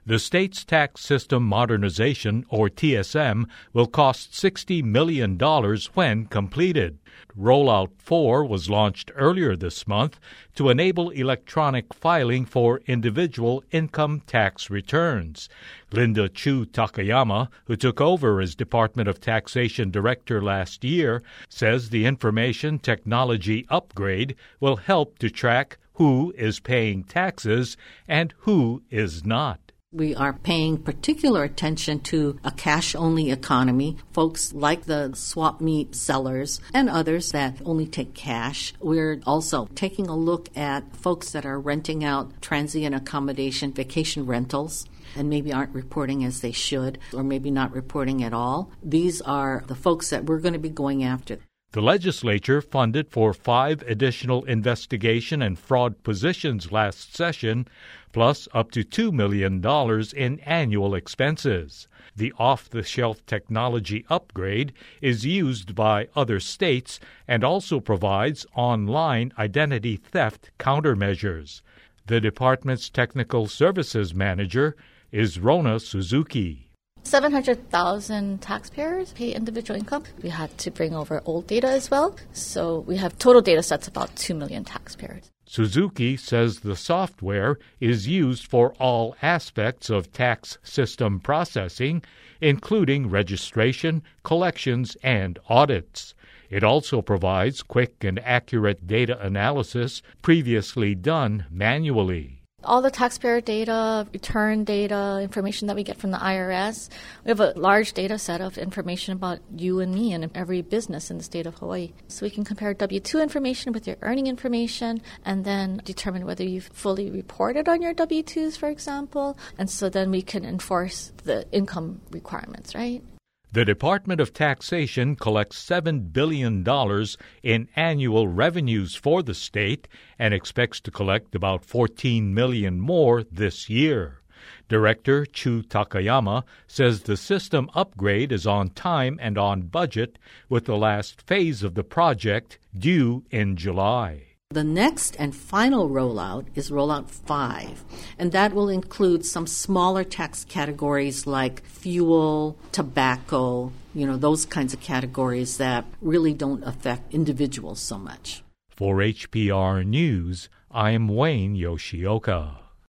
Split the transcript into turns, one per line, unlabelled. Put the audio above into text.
The state's tax system modernization, or TSM, will cost $60 million when completed. Rollout 4 was launched earlier this month to enable electronic filing for individual income tax returns. Linda Chu Takayama, who took over as Department of Taxation Director last year, says the information technology upgrade will help to track who is paying taxes and who is not.
We are paying particular attention to a cash-only economy, folks like the swap meet sellers and others that only take cash. We're also taking a look at folks that are renting out transient accommodation, vacation rentals, and maybe aren't reporting as they should, or maybe not reporting at all. These are the folks that we're going to be going after.
The legislature funded for 5 additional investigation and fraud positions last session, plus up to $2 million in annual expenses. The off-the-shelf technology upgrade is used by other states and also provides online identity theft countermeasures. The department's technical services manager is Rona Suzuki.
700,000 taxpayers pay individual income. We had to bring over old data as well. So we have total data sets about 2 million taxpayers.
Suzuki says the software is used for all aspects of tax system processing, including registration, collections, and audits. It also provides quick and accurate data analysis previously done manually.
All the taxpayer data, return data, information that we get from the IRS. We have a large data set of information about you and me and every business in the state of Hawaii. So we can compare W-2 information with your earning information and then determine whether you've fully reported on your W-2s, for example. And so then we can enforce the income requirements, right?
The Department of Taxation collects $7 billion in annual revenues for the state and expects to collect about $14 million more this year. Director Chu Takayama says the system upgrade is on time and on budget, with the last phase of the project due in July.
The next and final rollout is Rollout 5, and that will include some smaller tax categories like fuel, tobacco, those kinds of categories that really don't affect individuals so much.
For HPR News, I'm Wayne Yoshioka.